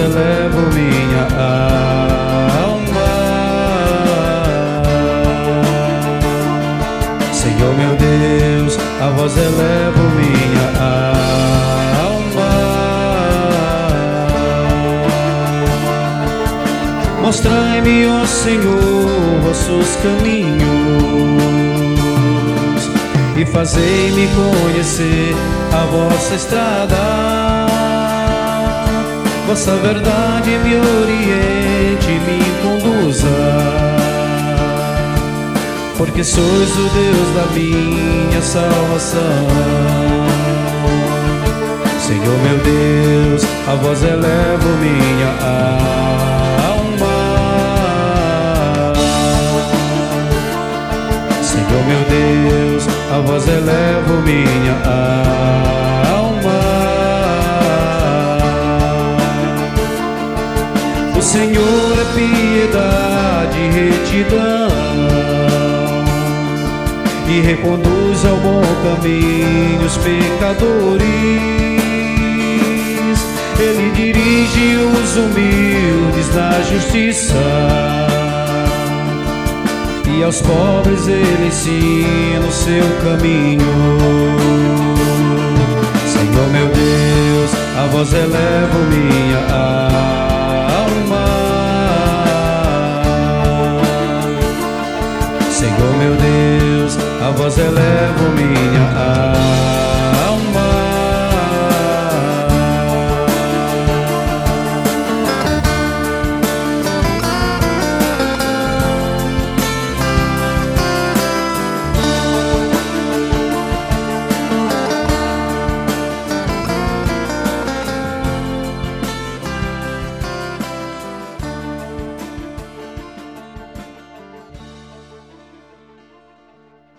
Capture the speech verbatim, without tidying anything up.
elevo minha alma. Senhor meu Deus, a vós elevo minha alma. Mostrai-me, ó Senhor, vossos caminhos e fazei-me conhecer a vossa estrada. Vossa verdade me oriente e me conduza, porque sois o Deus da minha salvação. Senhor meu Deus, a vós elevo minha alma. Senhor meu Deus, a vós elevo minha alma. O Senhor é piedade e retidão, e reconduz ao bom caminho os pecadores. Ele dirige os humildes na justiça, e aos pobres ele ensina o seu caminho. Senhor meu Deus, a vós elevo minha alma.